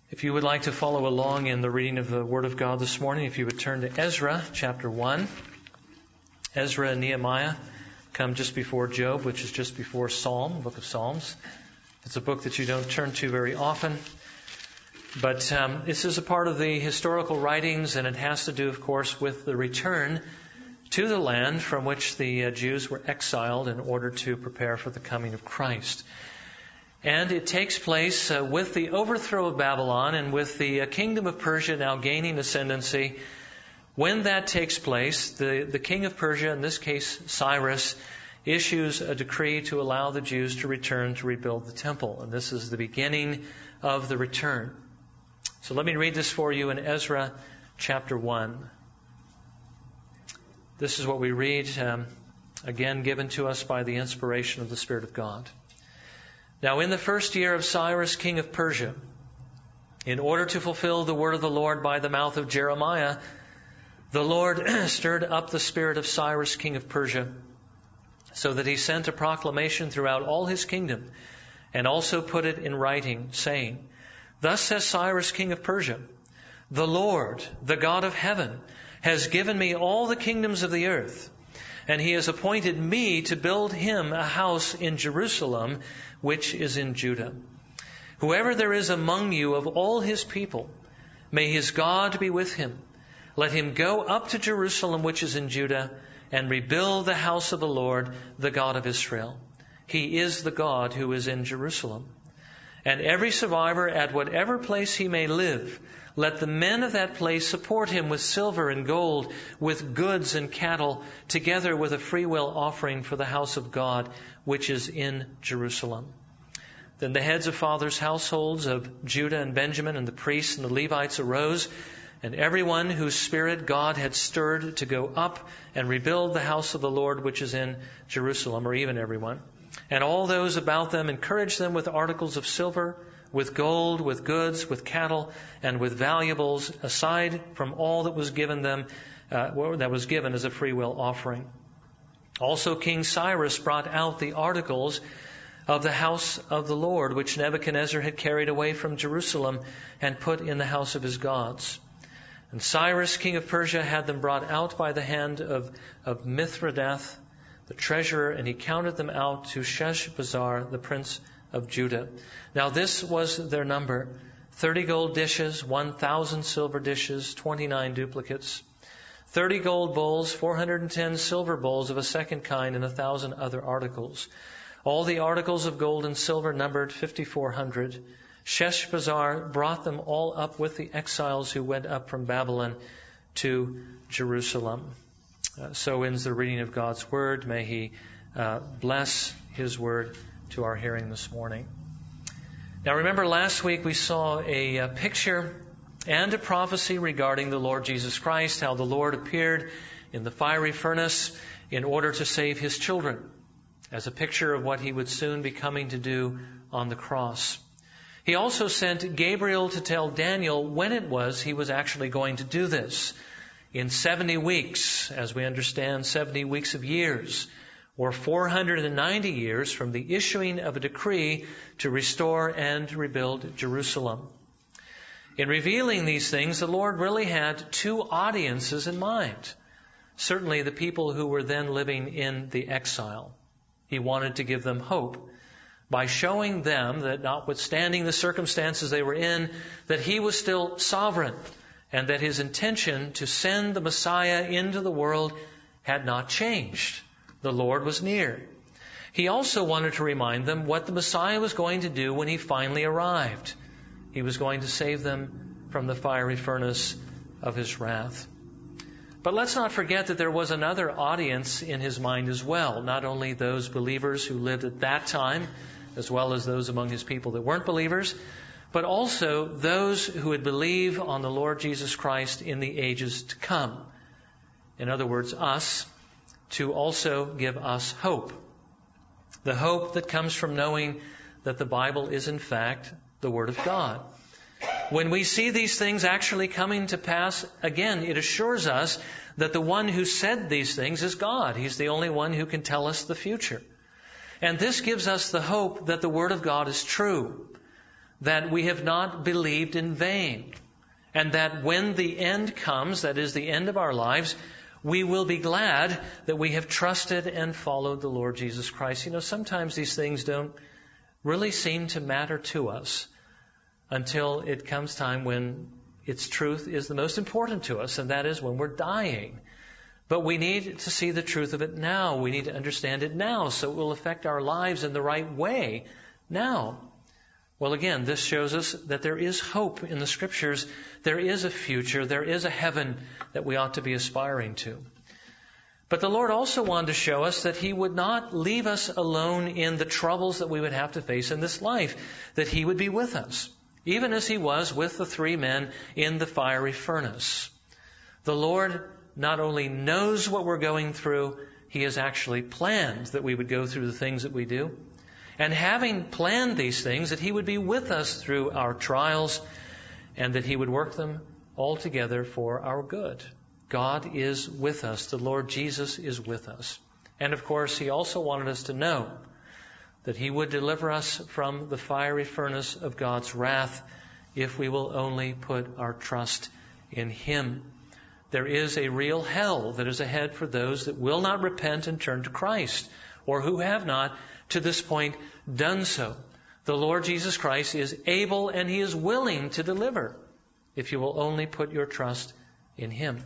If you would like to follow along in the reading of the Word of God this morning, if you would turn to Ezra chapter 1. Ezra and Nehemiah come just before Job, which is just before Psalm, book of Psalms. It's a book that you don't turn to very often. But this is a part of the historical writings, and it has to do, of course, with the return to the land from which the Jews were exiled in order to prepare for the coming of Christ. And it takes place with the overthrow of Babylon and with the kingdom of Persia now gaining ascendancy. When that takes place, the king of Persia, in this case Cyrus, issues a decree to allow the Jews to return to rebuild the temple. And this is the beginning of the return. So let me read this for you in Ezra chapter 1. This is what we read, again given to us by the inspiration of the Spirit of God. Now in the first year of Cyrus, king of Persia, in order to fulfill the word of the Lord by the mouth of Jeremiah, the Lord stirred up the spirit of Cyrus, king of Persia, so that he sent a proclamation throughout all his kingdom, and also put it in writing, saying, Thus says Cyrus, king of Persia, The Lord, the God of heaven, has given me all the kingdoms of the earth, and he has appointed me to build him a house in Jerusalem, which is in Judah. Whoever there is among you of all his people, may his God be with him. Let him go up to Jerusalem, which is in Judah, and rebuild the house of the Lord, the God of Israel. He is the God who is in Jerusalem. And every survivor at whatever place he may live, let the men of that place support him with silver and gold, with goods and cattle, together with a freewill offering for the house of God, which is in Jerusalem. Then the heads of fathers' households of Judah and Benjamin and the priests and the Levites arose, and everyone whose spirit God had stirred to go up and rebuild the house of the Lord, which is in Jerusalem, or even everyone. And all those about them encouraged them with articles of silver, with gold, with goods, with cattle, and with valuables, aside from all that was given them, that was given as a freewill offering. Also King Cyrus brought out the articles of the house of the Lord, which Nebuchadnezzar had carried away from Jerusalem and put in the house of his gods. And Cyrus, king of Persia, had them brought out by the hand of Mithredath, the treasurer, and he counted them out to Sheshbazzar, the prince of Judah. Now this was their number: 30 gold dishes, 1,000 silver dishes, 29 duplicates, 30 gold bowls, 410 silver bowls of a second kind, and 1,000 other articles. All the articles of gold and silver numbered 5,400. Sheshbazzar brought them all up with the exiles who went up from Babylon to Jerusalem. So ends the reading of God's Word. May He bless His Word to our hearing this morning. Now remember, last week we saw a picture and a prophecy regarding the Lord Jesus Christ, how the Lord appeared in the fiery furnace in order to save His children, as a picture of what He would soon be coming to do on the cross. He also sent Gabriel to tell Daniel when it was He was actually going to do this. In 70 weeks, as we understand, 70 weeks of years, or 490 years from the issuing of a decree to restore and rebuild Jerusalem. In revealing these things, the Lord really had two audiences in mind. Certainly the people who were then living in the exile. He wanted to give them hope by showing them that notwithstanding the circumstances they were in, that He was still sovereign, and that His intention to send the Messiah into the world had not changed. The Lord was near. He also wanted to remind them what the Messiah was going to do when He finally arrived. He was going to save them from the fiery furnace of His wrath. But let's not forget that there was another audience in His mind as well. Not only those believers who lived at that time, as well as those among His people that weren't believers, but also those who would believe on the Lord Jesus Christ in the ages to come. In other words, us, to also give us hope. The hope that comes from knowing that the Bible is in fact the Word of God. When we see these things actually coming to pass, again, it assures us that the one who said these things is God. He's the only one who can tell us the future. And this gives us the hope that the Word of God is true. that we have not believed in vain, and that when the end comes, that is the end of our lives, we will be glad that we have trusted and followed the Lord Jesus Christ. You know, sometimes these things don't really seem to matter to us until it comes time when its truth is the most important to us, and that is when we're dying. But we need to see the truth of it now. We need to understand it now, so it will affect our lives in the right way now. Well, again, this shows us that there is hope in the Scriptures. There is a future. There is a heaven that we ought to be aspiring to. But the Lord also wanted to show us that He would not leave us alone in the troubles that we would have to face in this life, that He would be with us, even as He was with the 3 men in the fiery furnace. The Lord not only knows what we're going through, He has actually planned that we would go through the things that we do. And having planned these things, that He would be with us through our trials, and that He would work them all together for our good. God is with us. The Lord Jesus is with us. And of course, He also wanted us to know that He would deliver us from the fiery furnace of God's wrath if we will only put our trust in Him. There is a real hell that is ahead for those that will not repent and turn to Christ, or who have not to this point done so. The Lord Jesus Christ is able and He is willing to deliver if you will only put your trust in Him.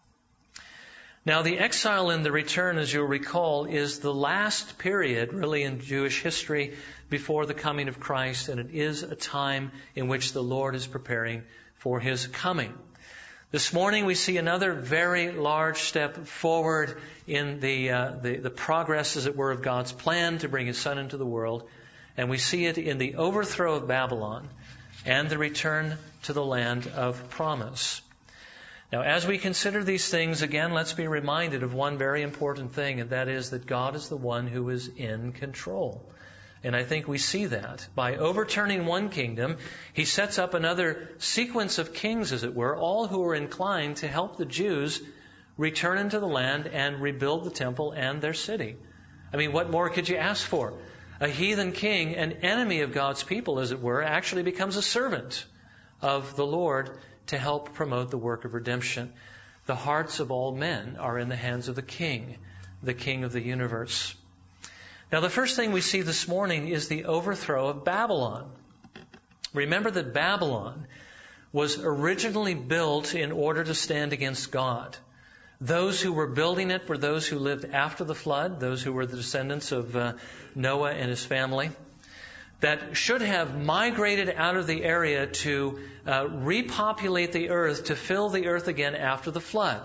Now, the exile and the return, as you'll recall, is the last period really in Jewish history before the coming of Christ, and it is a time in which the Lord is preparing for His coming. This morning we see another very large step forward in the progress, as it were, of God's plan to bring His Son into the world. And we see it in the overthrow of Babylon and the return to the land of promise. Now, as we consider these things, again, let's be reminded of one very important thing, and that is that God is the one who is in control. And I think we see that. By overturning one kingdom, He sets up another sequence of kings, as it were, all who are inclined to help the Jews return into the land and rebuild the temple and their city. I mean, what more could you ask for? A heathen king, an enemy of God's people, as it were, actually becomes a servant of the Lord to help promote the work of redemption. The hearts of all men are in the hands of the King of the universe. Now, the first thing we see this morning is the overthrow of Babylon. Remember that Babylon was originally built in order to stand against God. Those who were building it were those who lived after the flood, those who were the descendants of Noah and his family, that should have migrated out of the area to repopulate the earth, to fill the earth again after the flood.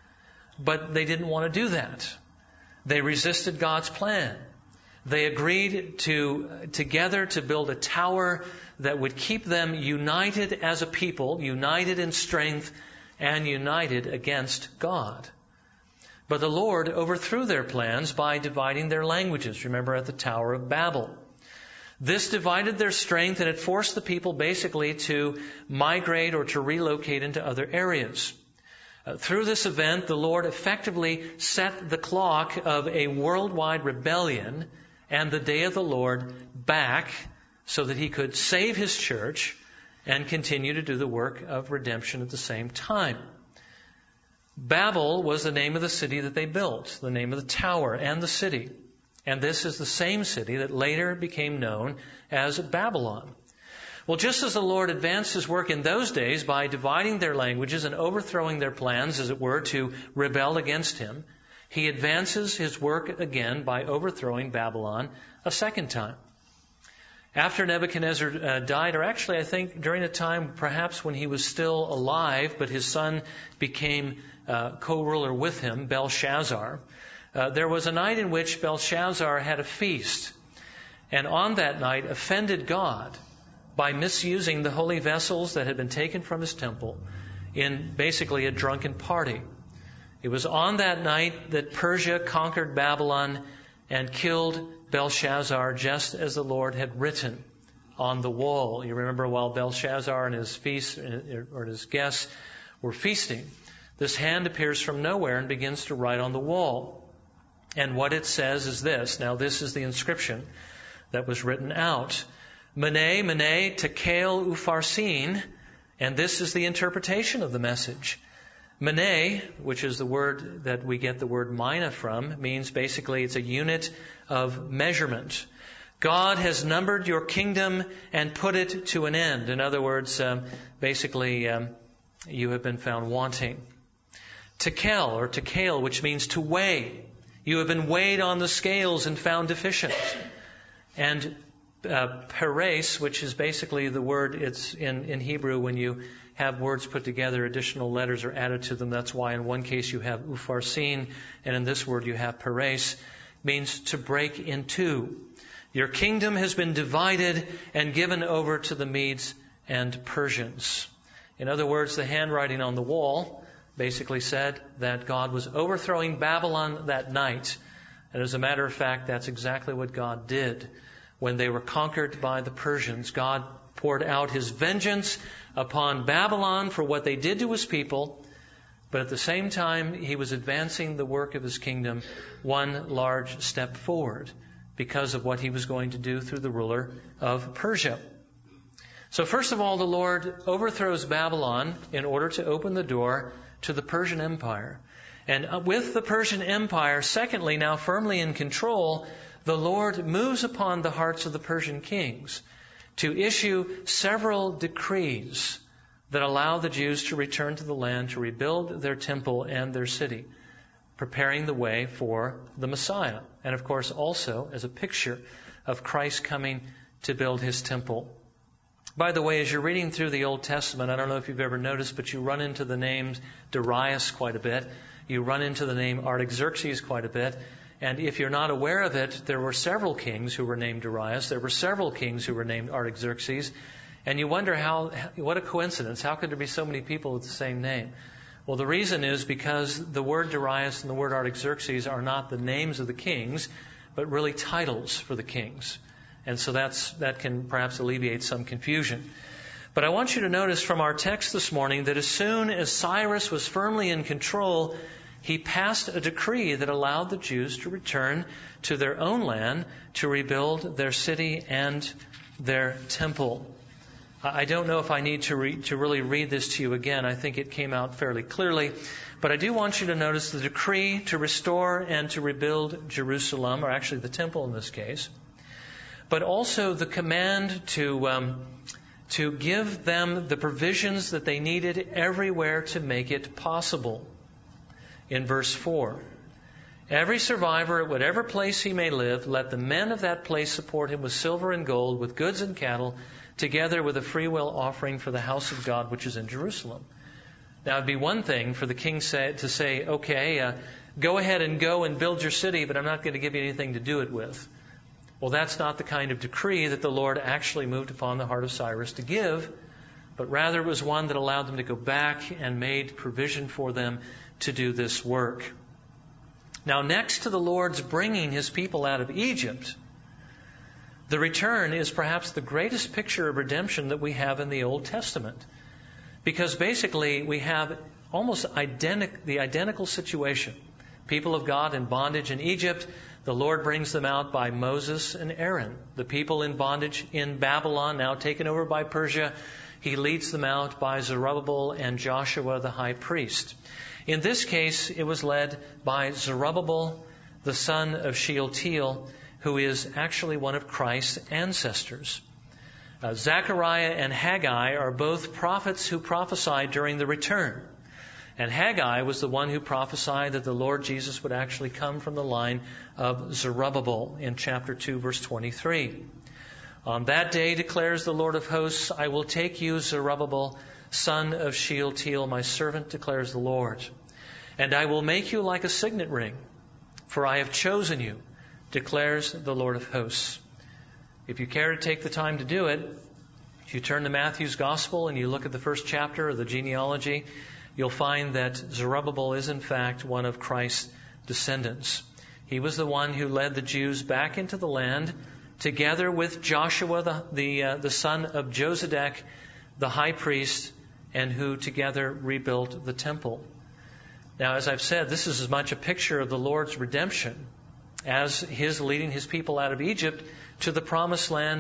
But they didn't want to do that. They resisted God's plan. They agreed together to build a tower that would keep them united as a people, united in strength, and united against God. But the Lord overthrew their plans by dividing their languages. Remember, at the Tower of Babel. This divided their strength, and it forced the people basically to migrate or to relocate into other areas. Through this event, the Lord effectively set the clock of a worldwide rebellion and the day of the Lord back so that He could save His church and continue to do the work of redemption at the same time. Babel was the name of the city that they built, the name of the tower and the city. And this is the same city that later became known as Babylon. Well, just as the Lord advanced His work in those days by dividing their languages and overthrowing their plans, as it were, to rebel against Him, He advances His work again by overthrowing Babylon a second time. After Nebuchadnezzar died, or actually I think during a time perhaps when he was still alive, but his son became co-ruler with him, Belshazzar, there was a night in which Belshazzar had a feast, and on that night offended God by misusing the holy vessels that had been taken from his temple in basically a drunken party. It was on that night that Persia conquered Babylon and killed Belshazzar, just as the Lord had written on the wall. You remember, while Belshazzar and his feast or his guests were feasting, this hand appears from nowhere and begins to write on the wall. And what it says is this. Now, this is the inscription that was written out. Mene, mene, tekel upharsin. And this is the interpretation of the message. Mene, which is the word that we get the word mina from, means basically it's a unit of measurement. God has numbered your kingdom and put it to an end. In other words, basically, you have been found wanting. Tekel or tekel, which means to weigh. You have been weighed on the scales and found deficient. And peres, which is basically the word, it's in Hebrew when you have words put together, additional letters are added to them. That's why in one case you have upharsin, and in this word you have peres, means to break in two. Your kingdom has been divided and given over to the Medes and Persians. In other words, the handwriting on the wall basically said that God was overthrowing Babylon that night. And as a matter of fact, that's exactly what God did. When they were conquered by the Persians, God poured out His vengeance upon Babylon for what they did to His people. But at the same time, He was advancing the work of His kingdom one large step forward because of what He was going to do through the ruler of Persia. So first of all, the Lord overthrows Babylon in order to open the door to the Persian Empire. And with the Persian Empire, secondly, now firmly in control, the Lord moves upon the hearts of the Persian kings to issue several decrees that allow the Jews to return to the land to rebuild their temple and their city, preparing the way for the Messiah. And of course also as a picture of Christ coming to build His temple. By the way, as you're reading through the Old Testament, I don't know if you've ever noticed, but you run into the name Darius quite a bit. You run into the name Artaxerxes quite a bit. And if you're not aware of it, there were several kings who were named Darius. There were several kings who were named Artaxerxes. And you wonder what a coincidence. How could there be so many people with the same name? Well, the reason is because the word Darius and the word Artaxerxes are not the names of the kings, but really titles for the kings. And so that can perhaps alleviate some confusion. But I want you to notice from our text this morning that as soon as Cyrus was firmly in control, he passed a decree that allowed the Jews to return to their own land to rebuild their city and their temple. I don't know if I need to really read this to you again. I think it came out fairly clearly. But I do want you to notice the decree to restore and to rebuild Jerusalem, or actually the temple in this case. But also the command to give them the provisions that they needed everywhere to make it possible. In verse 4, every survivor at whatever place he may live, let the men of that place support him with silver and gold, with goods and cattle, together with a freewill offering for the house of God which is in Jerusalem. Now it'd be one thing for the king to say, okay, go ahead and go and build your city, but I'm not going to give you anything to do it with. Well, that's not the kind of decree that the Lord actually moved upon the heart of Cyrus to give, but rather it was one that allowed them to go back and made provision for them to do this work. Now, next to the Lord's bringing His people out of Egypt, the return is perhaps the greatest picture of redemption that we have in the Old Testament. Because basically we have almost the identical situation. People of God in bondage in Egypt, the Lord brings them out by Moses and Aaron. The people in bondage in Babylon, now taken over by Persia, He leads them out by Zerubbabel and Joshua the high priest. In this case, it was led by Zerubbabel, the son of Shealtiel, who is actually one of Christ's ancestors. Zechariah and Haggai are both prophets who prophesied during the return. And Haggai was the one who prophesied that the Lord Jesus would actually come from the line of Zerubbabel in chapter 2, verse 23. On that day, declares the Lord of hosts, I will take you, Zerubbabel, son of Shealtiel, my servant, declares the Lord. And I will make you like a signet ring, for I have chosen you, declares the Lord of hosts. If you care to take the time to do it, if you turn to Matthew's Gospel and you look at the first chapter of the genealogy, you'll find that Zerubbabel is in fact one of Christ's descendants. He was the one who led the Jews back into the land together with Joshua, the son of Josedek, the high priest, and who together rebuilt the temple. Now, as I've said, this is as much a picture of the Lord's redemption as His leading His people out of Egypt to the promised land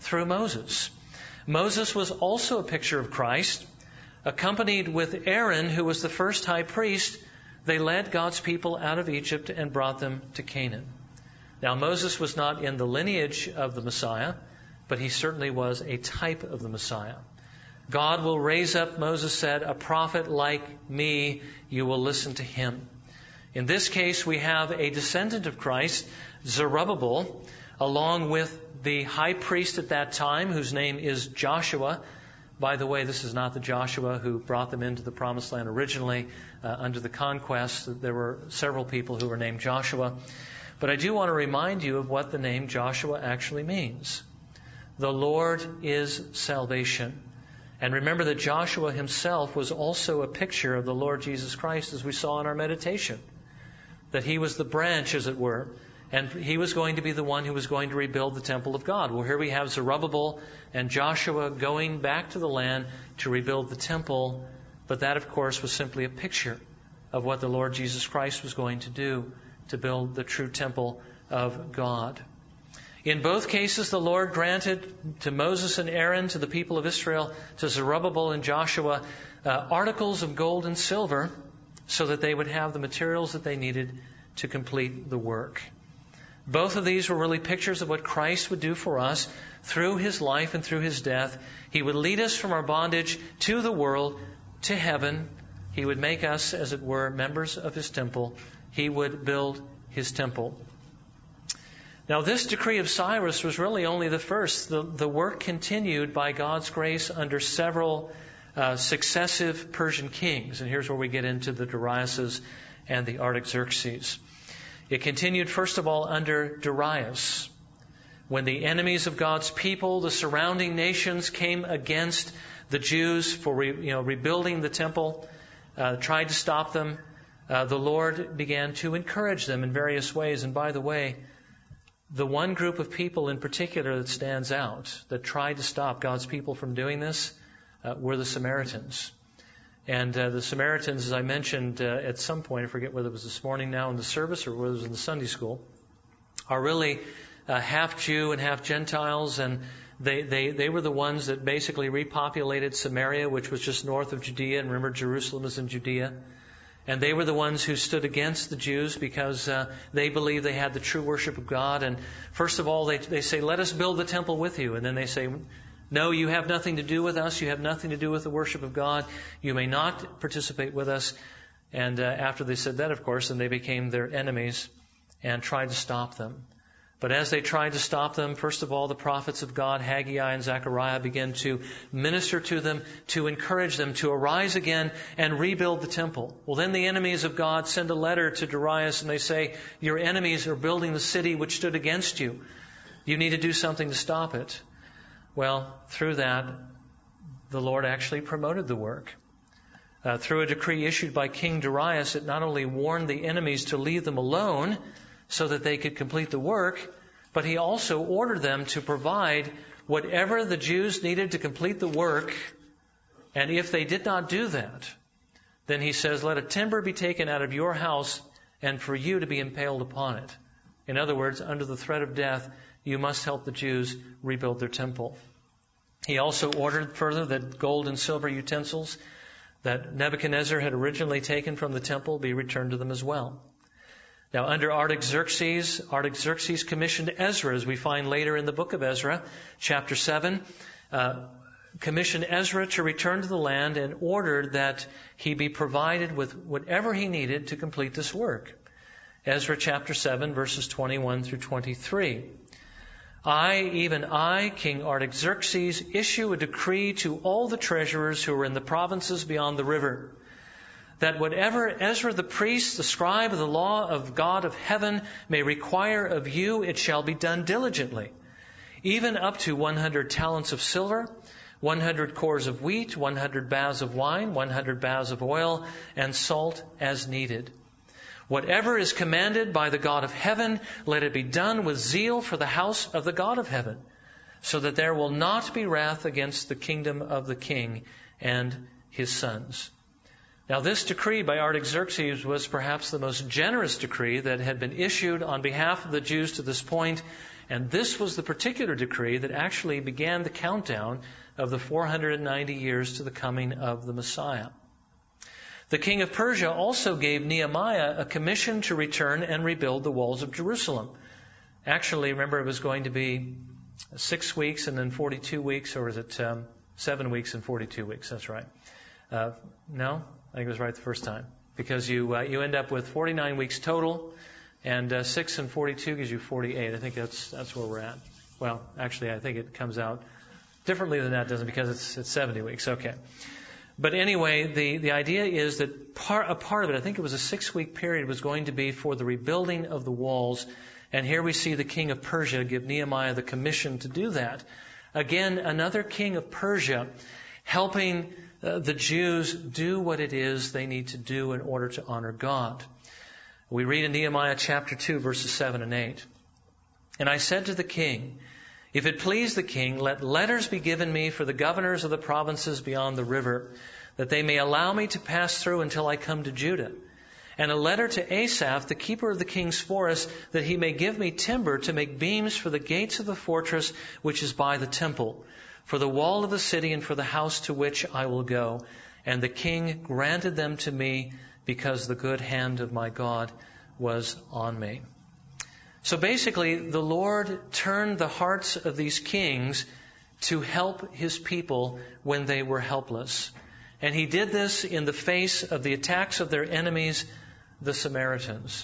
through Moses. Moses was also a picture of Christ. Accompanied with Aaron, who was the first high priest, they led God's people out of Egypt and brought them to Canaan. Now, Moses was not in the lineage of the Messiah, but he certainly was a type of the Messiah. God will raise up, Moses said, a prophet like me. You will listen to him. In this case, we have a descendant of Christ, Zerubbabel, along with the high priest at that time, whose name is Joshua. By the way, this is not the Joshua who brought them into the Promised Land originally under the conquest. There were several people who were named Joshua. But I do want to remind you of what the name Joshua actually means. The Lord is salvation. And remember that Joshua himself was also a picture of the Lord Jesus Christ, as we saw in our meditation. That he was the branch, as it were, and he was going to be the one who was going to rebuild the temple of God. Well, here we have Zerubbabel and Joshua going back to the land to rebuild the temple, but that, of course, was simply a picture of what the Lord Jesus Christ was going to do to build the true temple of God. In both cases, the Lord granted to Moses and Aaron, to the people of Israel, to Zerubbabel and Joshua, articles of gold and silver so that they would have the materials that they needed to complete the work. Both of these were really pictures of what Christ would do for us through his life and through his death. He would lead us from our bondage to the world, to heaven. He would make us, as it were, members of his temple. He would build his temple. Now, this decree of Cyrus was really only the first. The work continued by God's grace under several successive Persian kings. And here's where we get into the Dariuses and the Artaxerxes. It continued, first of all, under Darius, when the enemies of God's people, the surrounding nations, came against the Jews for rebuilding the temple, tried to stop them. The Lord began to encourage them in various ways. And by the way, the one group of people in particular that stands out, that tried to stop God's people from doing this, were the Samaritans. And the Samaritans, as I mentioned at some point, I forget whether it was this morning now in the service or whether it was in the Sunday school, are really half Jew and half Gentiles, and they were the ones that basically repopulated Samaria, which was just north of Judea, and remember Jerusalem is in Judea. And they were the ones who stood against the Jews because they believed they had the true worship of God. And first of all, they say, let us build the temple with you. And then they say, no, you have nothing to do with us. You have nothing to do with the worship of God. You may not participate with us. And after they said that, of course, then they became their enemies and tried to stop them. But as they tried to stop them, first of all, the prophets of God, Haggai and Zechariah, began to minister to them, to encourage them to arise again and rebuild the temple. Well, then the enemies of God send a letter to Darius and they say, your enemies are building the city which stood against you. You need to do something to stop it. Well, through that, the Lord actually promoted the work. Through a decree issued by King Darius, it not only warned the enemies to leave them alone so that they could complete the work, but he also ordered them to provide whatever the Jews needed to complete the work. And if they did not do that, then he says, let a timber be taken out of your house and for you to be impaled upon it. In other words, under the threat of death, you must help the Jews rebuild their temple. He also ordered further that gold and silver utensils that Nebuchadnezzar had originally taken from the temple be returned to them as well. Now, under Artaxerxes commissioned Ezra, as we find later in the book of Ezra, chapter 7, commissioned Ezra to return to the land and ordered that he be provided with whatever he needed to complete this work. Ezra chapter 7, verses 21 through 23. Even I, King Artaxerxes, issue a decree to all the treasurers who are in the provinces beyond the river, that whatever Ezra the priest, the scribe of the law of God of heaven, may require of you, it shall be done diligently, even up to 100 talents of silver, 100 cores of wheat, 100 baths of wine, 100 baths of oil, and salt as needed. Whatever is commanded by the God of heaven, let it be done with zeal for the house of the God of heaven, so that there will not be wrath against the kingdom of the king and his sons. Now, this decree by Artaxerxes was perhaps the most generous decree that had been issued on behalf of the Jews to this point, And this was the particular decree that actually began the countdown of the 490 years to the coming of the Messiah. The king of Persia also gave Nehemiah a commission to return and rebuild the walls of Jerusalem. Actually, remember, it was going to be 6 weeks and then 42 weeks, or was it 7 weeks and 42 weeks? That's right. No, I think it was right the first time. Because you end up with 49 weeks total, and 6 and 42 gives you 48. I think that's where we're at. Well, actually, I think it comes out differently than that, doesn't it? Because it's 70 weeks. Okay. But anyway, the idea is that a part of it, I think it was a 6-week period, was going to be for the rebuilding of the walls. And here we see the king of Persia give Nehemiah the commission to do that. Again, another king of Persia helping the Jews do what it is they need to do in order to honor God. We read in Nehemiah chapter 2, verses 7 and 8. And I said to the king, if it please the king, let letters be given me for the governors of the provinces beyond the river, that they may allow me to pass through until I come to Judah. And a letter to Asaph, the keeper of the king's forest, that he may give me timber to make beams for the gates of the fortress which is by the temple, for the wall of the city and for the house to which I will go. And the king granted them to me because the good hand of my God was on me. So basically, the Lord turned the hearts of these kings to help His people when they were helpless. And He did this in the face of the attacks of their enemies, the Samaritans.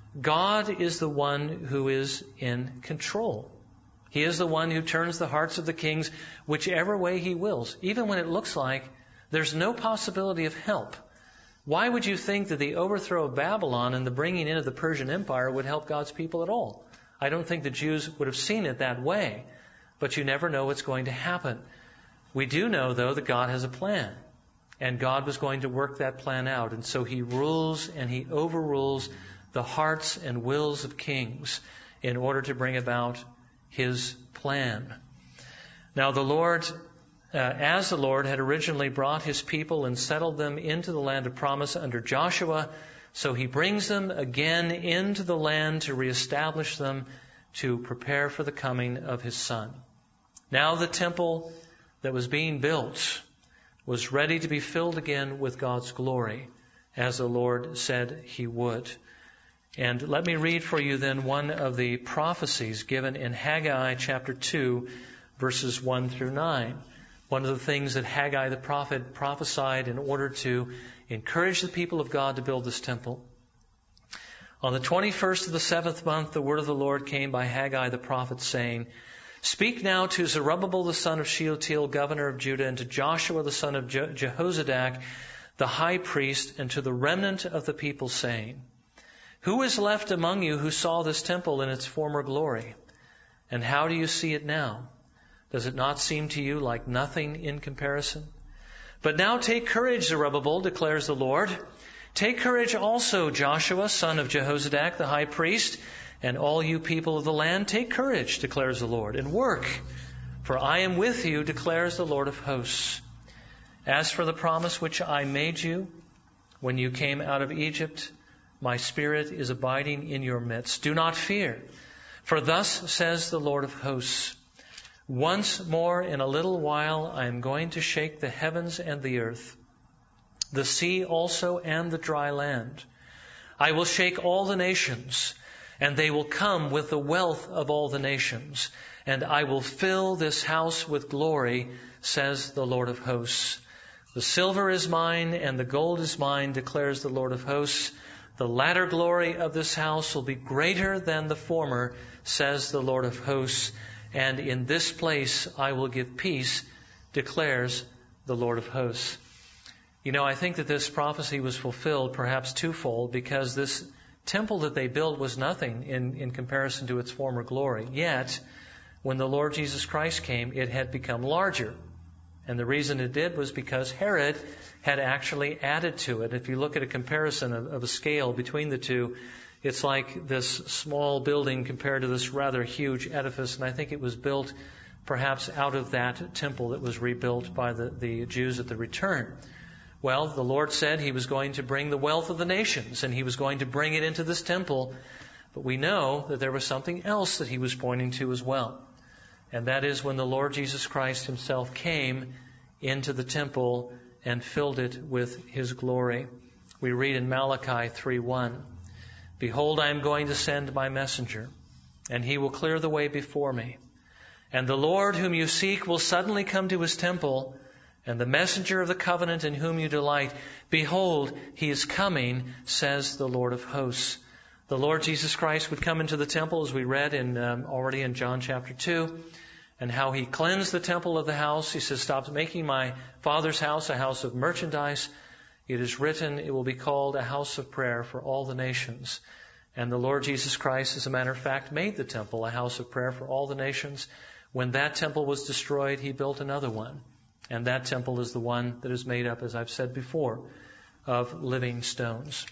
God is the one who is in control. He is the one who turns the hearts of the kings whichever way He wills, even when it looks like there's no possibility of help. Why would you think that the overthrow of Babylon and the bringing in of the Persian Empire would help God's people at all? I don't think the Jews would have seen it that way. But you never know what's going to happen. We do know, though, that God has a plan. And God was going to work that plan out. And so He rules and He overrules the hearts and wills of kings in order to bring about His plan. Now the Lord, as the Lord had originally brought His people and settled them into the land of promise under Joshua, so He brings them again into the land to reestablish them, to prepare for the coming of His Son. Now the temple that was being built was ready to be filled again with God's glory, as the Lord said He would. And let me read for you then one of the prophecies given in Haggai chapter 2, verses 1 through 9. One of the things that Haggai the prophet prophesied in order to encourage the people of God to build this temple. On the 21st of the 7th month, the word of the Lord came by Haggai the prophet, saying, Speak now to Zerubbabel the son of Shealtiel, governor of Judah, and to Joshua the son of Jehozadak, the high priest, and to the remnant of the people, saying, Who is left among you who saw this temple in its former glory? And how do you see it now? Does it not seem to you like nothing in comparison? But now take courage, Zerubbabel, declares the Lord. Take courage also, Joshua, son of Jehozadak, the high priest, and all you people of the land. Take courage, declares the Lord, and work, for I am with you, declares the Lord of hosts. As for the promise which I made you when you came out of Egypt, my Spirit is abiding in your midst. Do not fear, for thus says the Lord of hosts, once more in a little while I am going to shake the heavens and the earth, the sea also and the dry land. I will shake all the nations, and they will come with the wealth of all the nations, and I will fill this house with glory, says the Lord of hosts. The silver is mine, and the gold is mine, declares the Lord of hosts. The latter glory of this house will be greater than the former, says the Lord of hosts. And in this place I will give peace, declares the Lord of hosts. You know, I think that this prophecy was fulfilled perhaps twofold, because this temple that they built was nothing in comparison to its former glory. Yet, when the Lord Jesus Christ came, it had become larger. And the reason it did was because Herod had actually added to it. If you look at a comparison of a scale between the two, it's like this small building compared to this rather huge edifice. And I think it was built perhaps out of that temple that was rebuilt by the Jews at the return. Well, the Lord said He was going to bring the wealth of the nations, and He was going to bring it into this temple. But we know that there was something else that he was pointing to as well. And that is when the Lord Jesus Christ himself came into the temple and filled it with his glory. We read in Malachi 3:1, "Behold, I am going to send my messenger, and he will clear the way before me. And the Lord whom you seek will suddenly come to his temple, and the messenger of the covenant in whom you delight. Behold, he is coming, says the Lord of hosts." The Lord Jesus Christ would come into the temple, as we read already in John chapter 2, and how he cleansed the temple of the house. He says, "Stop making my Father's house a house of merchandise. It is written, it will be called a house of prayer for all the nations." And the Lord Jesus Christ, as a matter of fact, made the temple a house of prayer for all the nations. When that temple was destroyed, he built another one. And that temple is the one that is made up, as I've said before, of living stones.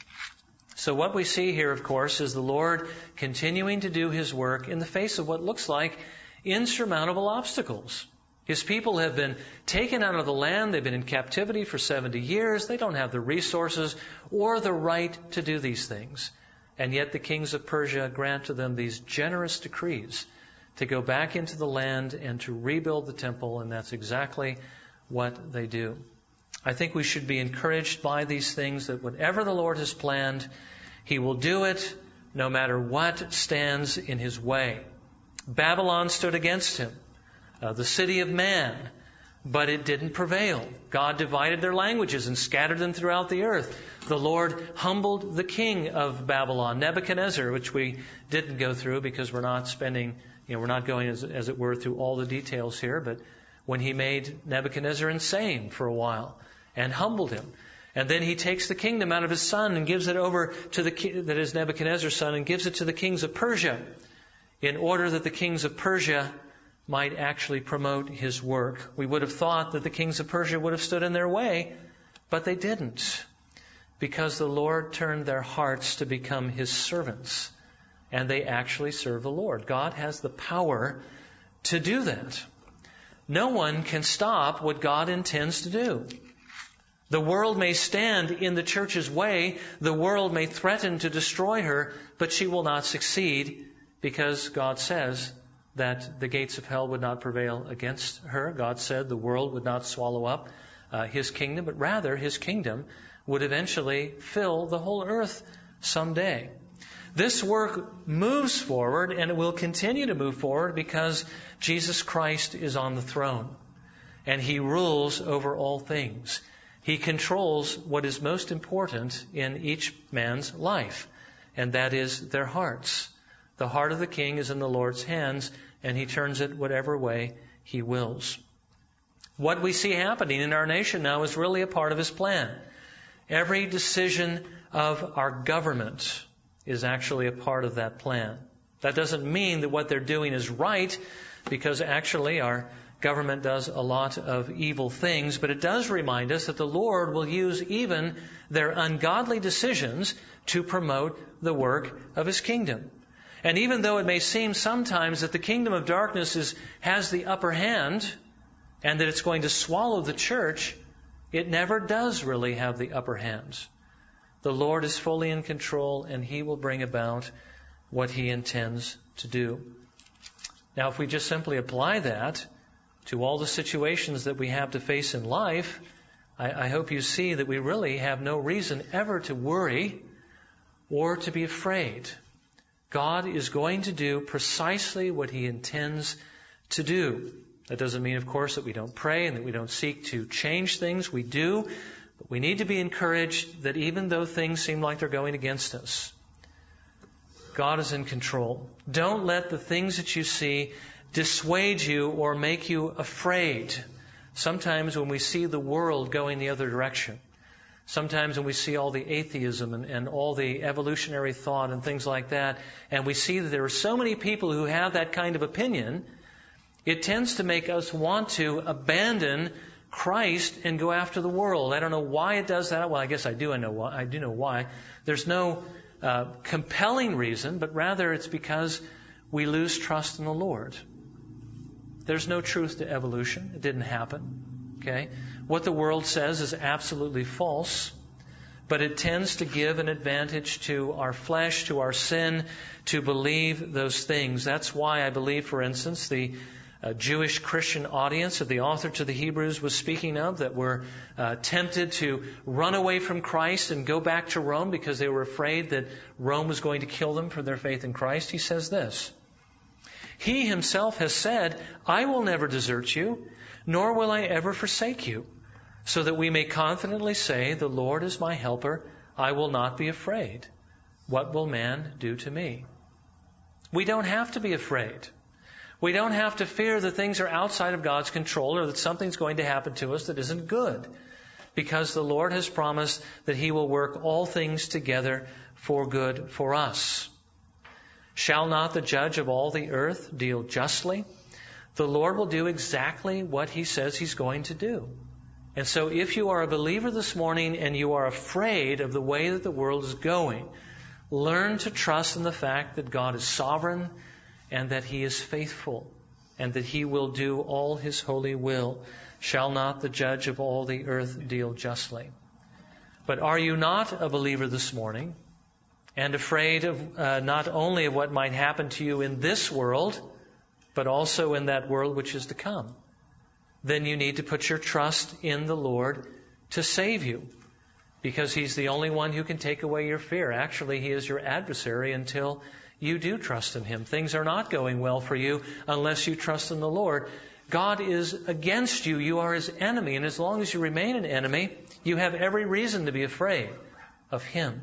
So what we see here, of course, is the Lord continuing to do his work in the face of what looks like insurmountable obstacles. His people have been taken out of the land. They've been in captivity for 70 years. They don't have the resources or the right to do these things. And yet the kings of Persia grant to them these generous decrees to go back into the land and to rebuild the temple, and that's exactly what they do. I think we should be encouraged by these things, that whatever the Lord has planned, he will do it no matter what stands in his way. Babylon stood against him, the city of man, but it didn't prevail. God divided their languages and scattered them throughout the earth. The Lord humbled the king of Babylon, Nebuchadnezzar, which we didn't go through because we're not going as it were through all the details here, but when he made Nebuchadnezzar insane for a while and humbled him. And then he takes the kingdom out of his son and gives it over to that is Nebuchadnezzar's son, and gives it to the kings of Persia, in order that the kings of Persia might actually promote his work. We would have thought that the kings of Persia would have stood in their way, but they didn't, because the Lord turned their hearts to become his servants, and they actually serve the Lord. God has the power to do that. No one can stop what God intends to do. The world may stand in the church's way. The world may threaten to destroy her, but she will not succeed, because God says that the gates of hell would not prevail against her. God said the world would not swallow up his kingdom, but rather his kingdom would eventually fill the whole earth someday. This work moves forward, and it will continue to move forward because Jesus Christ is on the throne, and he rules over all things. He controls what is most important in each man's life, and that is their hearts. The heart of the king is in the Lord's hands, and he turns it whatever way he wills. What we see happening in our nation now is really a part of his plan. Every decision of our government is actually a part of that plan. That doesn't mean that what they're doing is right, because actually our government does a lot of evil things, but it does remind us that the Lord will use even their ungodly decisions to promote the work of his kingdom. And even though it may seem sometimes that the kingdom of darkness has the upper hand and that it's going to swallow the church, it never does really have the upper hand. The Lord is fully in control, and he will bring about what he intends to do. Now, if we just simply apply that to all the situations that we have to face in life, I hope you see that we really have no reason ever to worry or to be afraid. God is going to do precisely what he intends to do. That doesn't mean, of course, that we don't pray and that we don't seek to change things. We do. But we need to be encouraged that even though things seem like they're going against us, God is in control. Don't let the things that you see dissuade you or make you afraid. Sometimes when we see the world going the other direction, sometimes when we see all the atheism and all the evolutionary thought and things like that, and we see that there are so many people who have that kind of opinion, it tends to make us want to abandon Christ and go after the world. I don't know why it does that. Well, I guess I do know why. There's no compelling reason, but rather it's because we lose trust in the Lord. There's no truth to evolution. It didn't happen. Okay? What the world says is absolutely false. but it tends to give an advantage to our flesh, to our sin, to believe those things. That's why I believe, for instance, the Jewish Christian audience that the author to the Hebrews was speaking of, that were tempted to run away from Christ and go back to Rome because they were afraid that Rome was going to kill them for their faith in Christ. He says this: He himself has said, I will never desert you, nor will I ever forsake you, so that we may confidently say, the Lord is my helper, I will not be afraid. What will man do to me? We don't have to be afraid. We don't have to fear that things are outside of God's control or that something's going to happen to us that isn't good, because the Lord has promised that He will work all things together for good for us. Shall not the judge of all the earth deal justly? The Lord will do exactly what He says He's going to do. And so if you are a believer this morning and you are afraid of the way that the world is going, learn to trust in the fact that God is sovereign and that He is faithful and that He will do all His holy will. Shall not the judge of all the earth deal justly? But are you not a believer this morning and afraid of not only of what might happen to you in this world, but also in that world which is to come? Then you need to put your trust in the Lord to save you, because He's the only one who can take away your fear. Actually, He is your adversary until you do trust in Him. Things are not going well for you unless you trust in the Lord. God is against you. You are His enemy. And as long as you remain an enemy, you have every reason to be afraid of Him.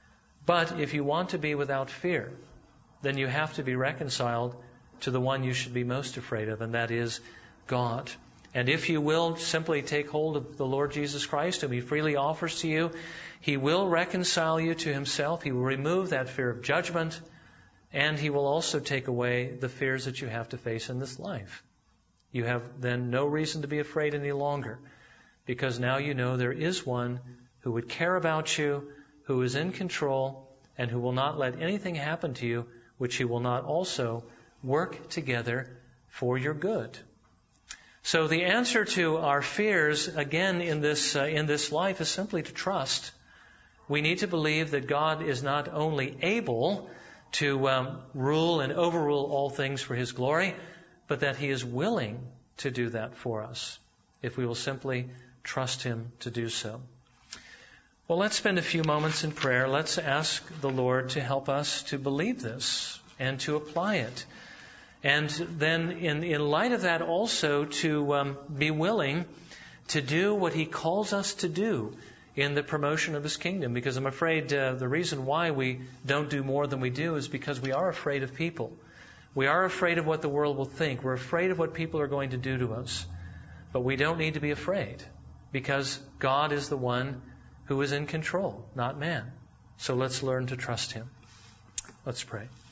But if you want to be without fear, then you have to be reconciled to the one you should be most afraid of, and that is God. And if you will simply take hold of the Lord Jesus Christ, whom He freely offers to you, He will reconcile you to Himself. He will remove that fear of judgment, and He will also take away the fears that you have to face in this life. You have then no reason to be afraid any longer, because now you know there is one who would care about you, who is in control, and who will not let anything happen to you which He will not also work together for your good. So the answer to our fears, again, in this life is simply to trust. We need to believe that God is not only able to rule and overrule all things for His glory, but that He is willing to do that for us, if we will simply trust Him to do so. Well, let's spend a few moments in prayer. Let's ask the Lord to help us to believe this and to apply it. And then in light of that also to be willing to do what He calls us to do in the promotion of His kingdom. Because I'm afraid the reason why we don't do more than we do is because we are afraid of people. We are afraid of what the world will think. We're afraid of what people are going to do to us. But we don't need to be afraid, because God is the one who is in control, not man. So let's learn to trust Him. Let's pray.